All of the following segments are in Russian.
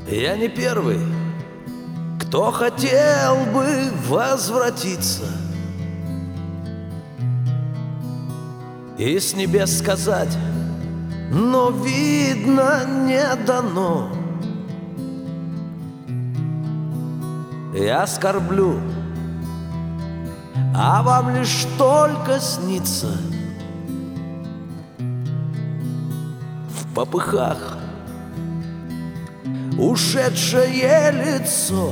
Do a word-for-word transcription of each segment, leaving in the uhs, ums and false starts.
Я не первый, кто хотел бы возвратиться и с небес сказать, но видно не дано. Я скорблю, а вам лишь только снится в попыхах ушедшее лицо.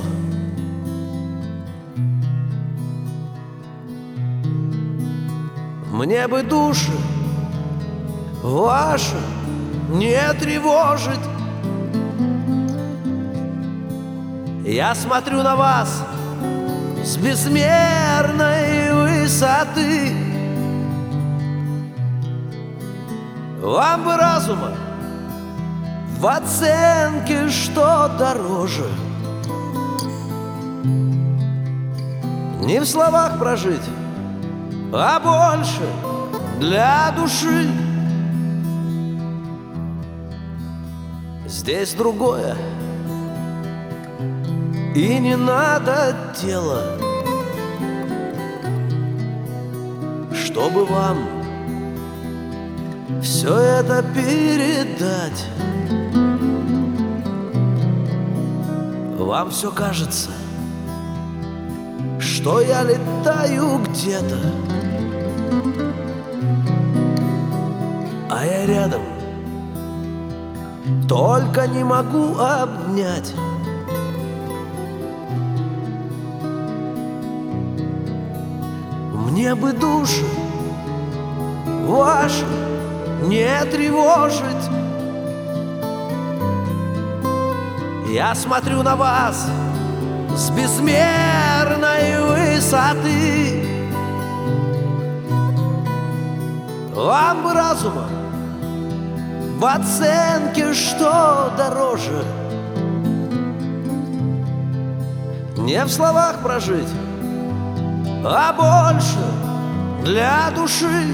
Мне бы души ваши не тревожить. Я смотрю на вас с безмерной высоты. Вам бы разума в оценке, что дороже, не в словах прожить, а больше для души. Здесь другое, и не надо тела, чтобы вам все это передать. Вам все кажется, что я летаю где-то, а я рядом, только не могу обнять. Мне бы души ваши не тревожить. Я смотрю на вас с безмерной высоты. Вам бы разума в оценке, что дороже, не в словах прожить, а больше для души.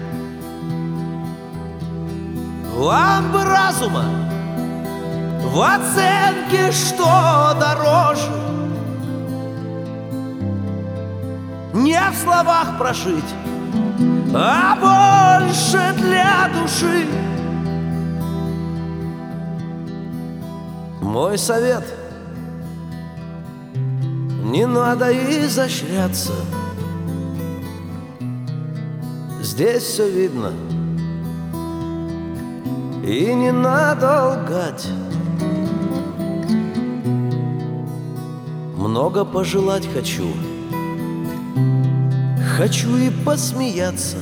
Вам бы разума в оценке, что дороже, не в словах прожить, а больше для души. Мой совет: не надо изощряться. Здесь все видно, и не надо лгать. Много пожелать хочу, хочу и посмеяться.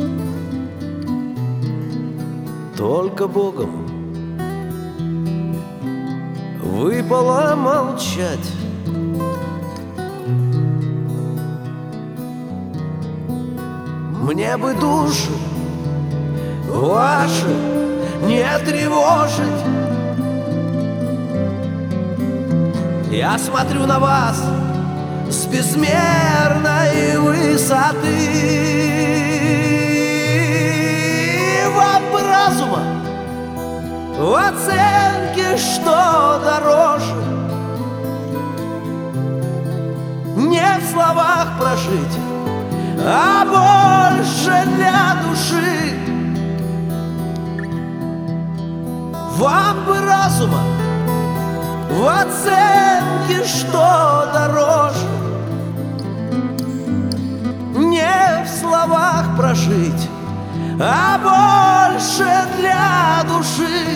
Только Богом выпало молчать. Мне бы души ваши не тревожить. Я смотрю на вас с безмерной высоты. Вам бы разума в оценке, что дороже, не в словах прожить, а больше для души. Вам бы разума в оценке, что дороже, не в словах прожить, а больше для души.